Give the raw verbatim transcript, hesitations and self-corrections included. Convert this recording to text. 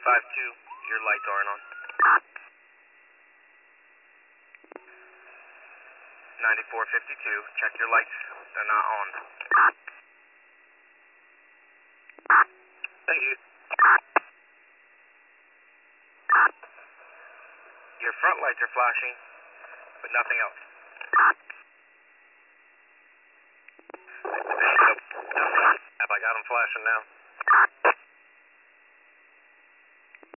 five two, your lights aren't on. ninety-four fifty-two, check your lights. They're not on. Thank you. Your front lights are flashing, but nothing else. I got them flashing now.